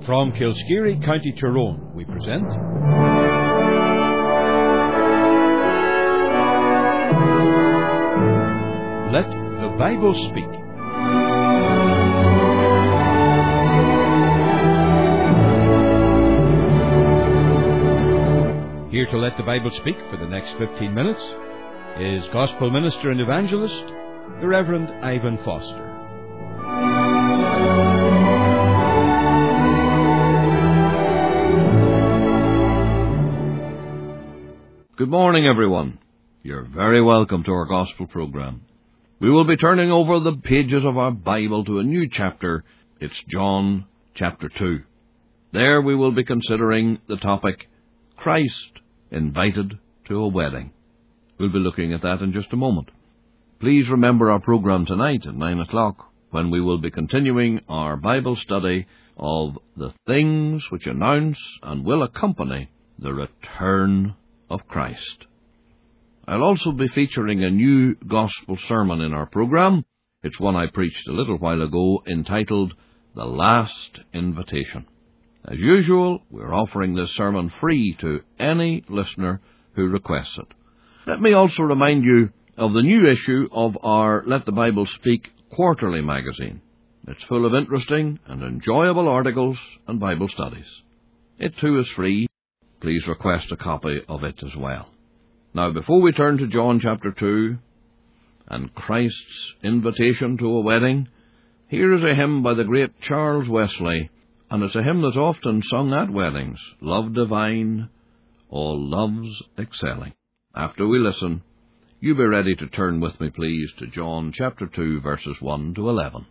From Kilskeary, County Tyrone, we present Let the Bible Speak. Here to let the Bible speak for the next 15 minutes is Gospel Minister and Evangelist, the Reverend Ivan Foster. Good morning, everyone. You're very welcome to our Gospel program. We will be turning over the pages of our Bible to a new chapter. It's John chapter 2. There we will be considering the topic, Christ invited to a wedding. We'll be looking at that in just a moment. Please remember our program tonight at 9 o'clock, when we will be continuing our Bible study of the things which announce and will accompany the return of Christ. I'll also be featuring a new gospel sermon in our program. It's one I preached a little while ago, entitled The Last Invitation. As usual, we're offering this sermon free to any listener who requests it. Let me also remind you of the new issue of our Let the Bible Speak quarterly magazine. It's full of interesting and enjoyable articles and Bible studies. It too is free. Please request a copy of it as well. Now, before we turn to John chapter 2 and Christ's invitation to a wedding, here is a hymn by the great Charles Wesley, and it's a hymn that's often sung at weddings, Love Divine, All Loves Excelling. After we listen, you be ready to turn with me, please, to John chapter 2, verses 1 to 11.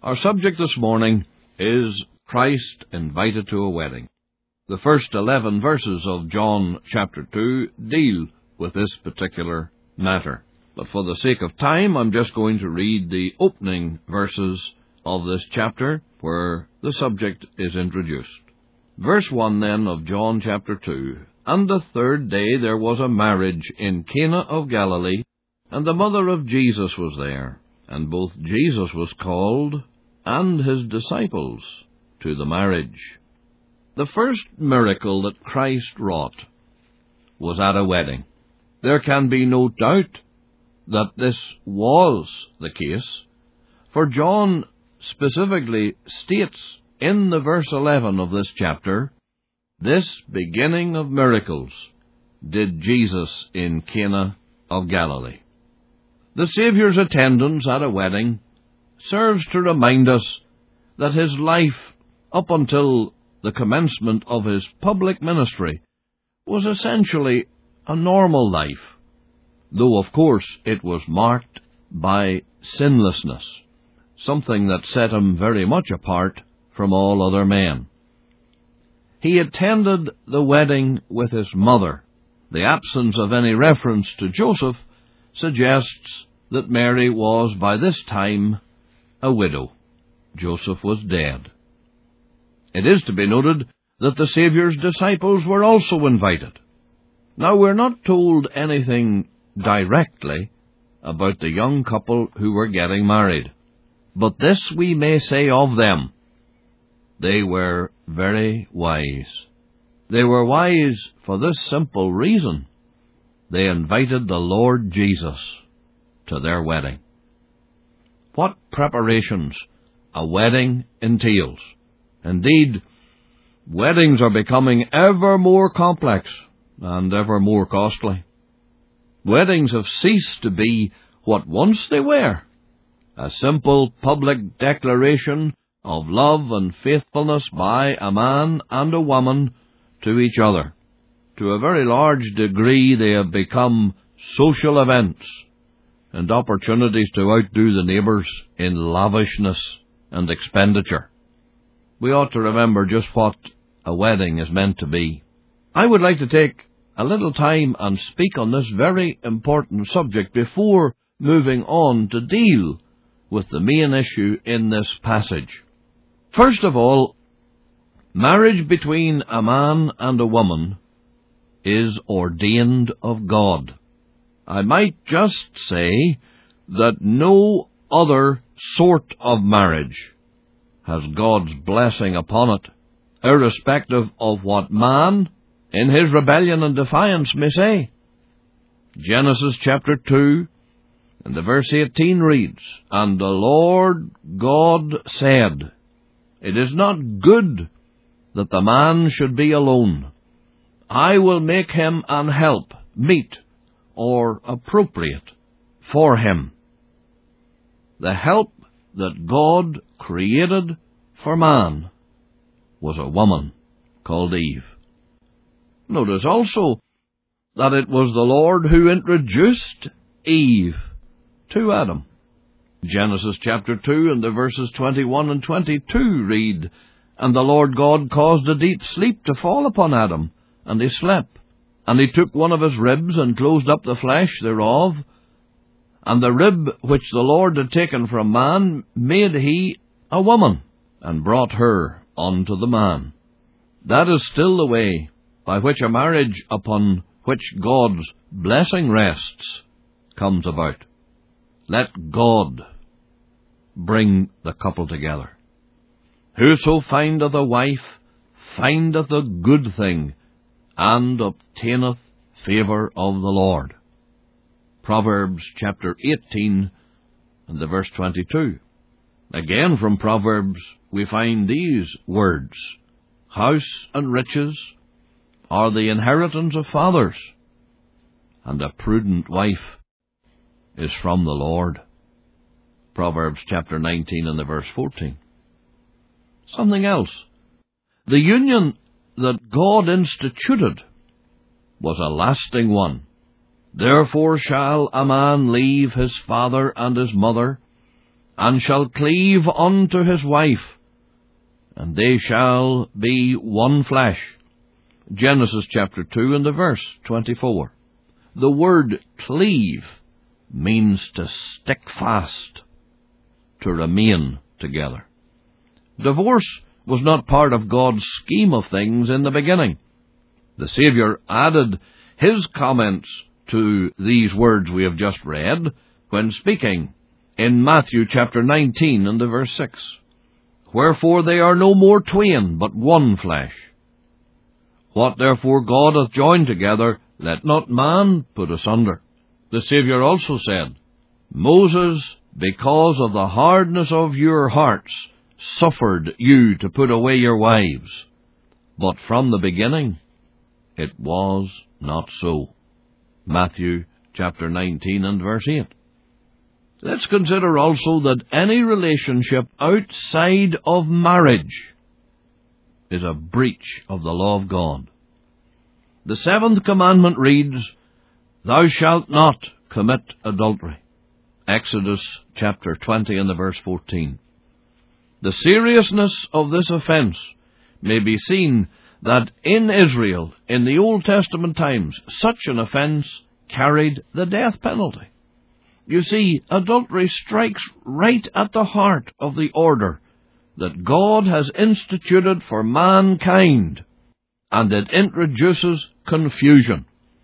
Our subject this morning is Christ invited to a wedding. The first 11 verses of John chapter 2 deal with this particular matter. But for the sake of time, I'm just going to read the opening verses of this chapter where the subject is introduced. Verse 1 then of John chapter 2. And the third day there was a marriage in Cana of Galilee, and the mother of Jesus was there. And both Jesus was called, and his disciples, to the marriage. The first miracle that Christ wrought was at a wedding. There can be no doubt that this was the case, for John specifically states in the verse 11 of this chapter, "This beginning of miracles did Jesus in Cana of Galilee." The Saviour's attendance at a wedding serves to remind us that his life, up until the commencement of his public ministry, was essentially a normal life, though of course it was marked by sinlessness, something that set him very much apart from all other men. He attended the wedding with his mother. The absence of any reference to Joseph suggests that Mary was by this time a widow. Joseph was dead. It is to be noted that the Saviour's disciples were also invited. Now, we're not told anything directly about the young couple who were getting married, but this we may say of them: they were very wise. They were wise for this simple reason: they invited the Lord Jesus to their wedding. What preparations a wedding entails! Indeed, weddings are becoming ever more complex and ever more costly. Weddings have ceased to be what once they were: a simple public declaration of love and faithfulness by a man and a woman to each other. To a very large degree, they have become social events and opportunities to outdo the neighbours in lavishness and expenditure. We ought to remember just what a wedding is meant to be. I would like to take a little time and speak on this very important subject before moving on to deal with the main issue in this passage. First of all, marriage between a man and a woman is ordained of God. I might just say that no other sort of marriage has God's blessing upon it, irrespective of what man, in his rebellion and defiance, may say. Genesis chapter 2, and the verse 18 reads, "And the Lord God said, It is not good that the man should be alone. I will make him an help, meet, or appropriate for him." The help that God created for man was a woman called Eve. Notice also that it was the Lord who introduced Eve to Adam. Genesis chapter 2 and the verses 21 and 22 read, "And the Lord God caused a deep sleep to fall upon Adam, and he slept. And he took one of his ribs, and closed up the flesh thereof. And the rib which the Lord had taken from man made he a woman, and brought her unto the man." That is still the way by which a marriage upon which God's blessing rests comes about. Let God bring the couple together. "Whoso findeth a wife findeth a good thing, and obtaineth favour of the Lord." Proverbs chapter 18 and the verse 22. Again from Proverbs we find these words: "House and riches are the inheritance of fathers, and a prudent wife is from the Lord." Proverbs chapter 19 and the verse 14. Something else. The union that God instituted was a lasting one. "Therefore shall a man leave his father and his mother, and shall cleave unto his wife, and they shall be one flesh. Genesis chapter 2 and the verse 24. The word cleave means to stick fast, to remain together. Divorce was not part of God's scheme of things in the beginning. The Saviour added his comments to these words we have just read when speaking in Matthew chapter 19 and the verse 6. Wherefore they are no more twain, but one flesh. What therefore God hath joined together, let not man put asunder. The Saviour also said, Moses, because of the hardness of your hearts, suffered you to put away your wives. But from the beginning it was not so. Matthew chapter 19 and verse 8. Let's consider also that any relationship outside of marriage is a breach of the law of God. The seventh commandment reads, Thou shalt not commit adultery. Exodus chapter 20 and the verse 14. The seriousness of this offence may be seen that in Israel, in the Old Testament times, such an offence carried the death penalty. You see, adultery strikes right at the heart of the order that God has instituted for mankind, and it introduces confusion.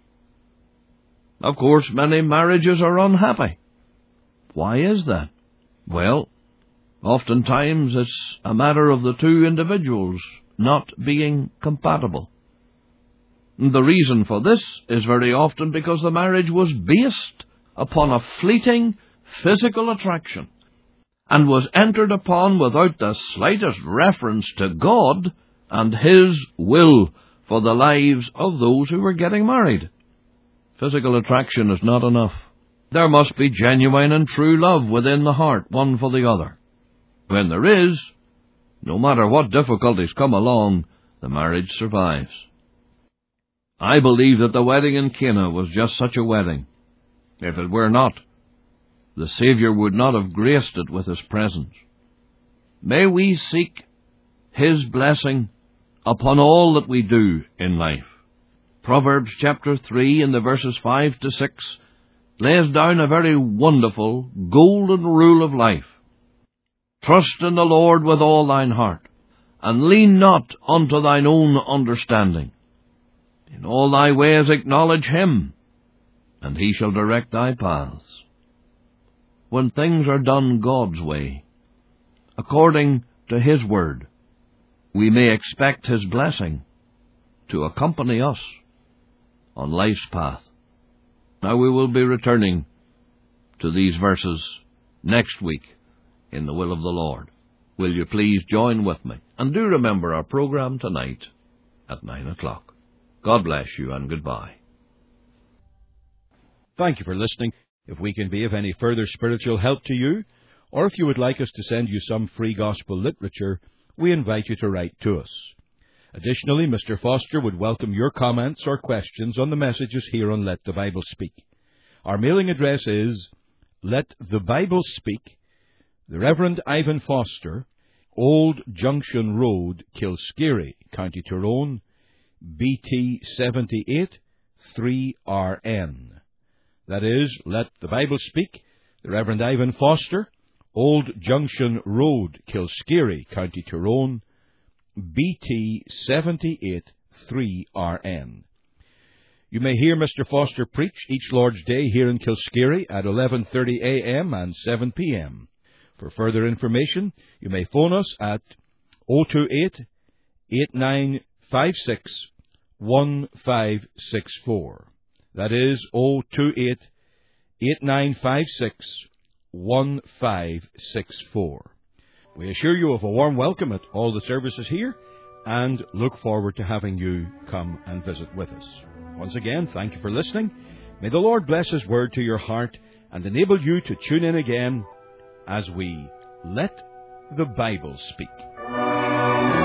Of course, many marriages are unhappy. Why is that? Well, oftentimes it's a matter of the two individuals not being compatible. The reason for this is very often because the marriage was based upon a fleeting physical attraction and was entered upon without the slightest reference to God and His will for the lives of those who were getting married. Physical attraction is not enough. There must be genuine and true love within the heart, one for the other. When there is, no matter what difficulties come along, the marriage survives. I believe that the wedding in Cana was just such a wedding. If it were not, the Saviour would not have graced it with His presence. May we seek His blessing upon all that we do in life. Proverbs chapter 3 and the verses 5 to 6 lays down a very wonderful golden rule of life. Trust in the Lord with all thine heart, and lean not unto thine own understanding. In all thy ways acknowledge Him, and He shall direct thy paths. When things are done God's way, according to His word, we may expect His blessing to accompany us on life's path. Now we will be returning to these verses next week in the will of the Lord. Will you please join with me? And do remember our program tonight at 9 o'clock. God bless you and goodbye. Thank you for listening. If we can be of any further spiritual help to you, or if you would like us to send you some free gospel literature, we invite you to write to us. Additionally, Mr. Foster would welcome your comments or questions on the messages here on Let the Bible Speak. Our mailing address is Let the Bible Speak, the Reverend Ivan Foster, Old Junction Road, Kilskeary, County Tyrone, BT 78 3RN. That is, Let the Bible Speak, the Reverend Ivan Foster, Old Junction Road, Kilskeary, County Tyrone, BT 78 3RN. You may hear Mr. Foster preach each Lord's Day here in Kilskeary at 11:30 a.m. and 7 p.m. For further information, you may phone us at 028-8956-1564. That is 028-8956-1564. We assure you of a warm welcome at all the services here and look forward to having you come and visit with us. Once again, thank you for listening. May the Lord bless His word to your heart and enable you to tune in again as we Let the Bible Speak.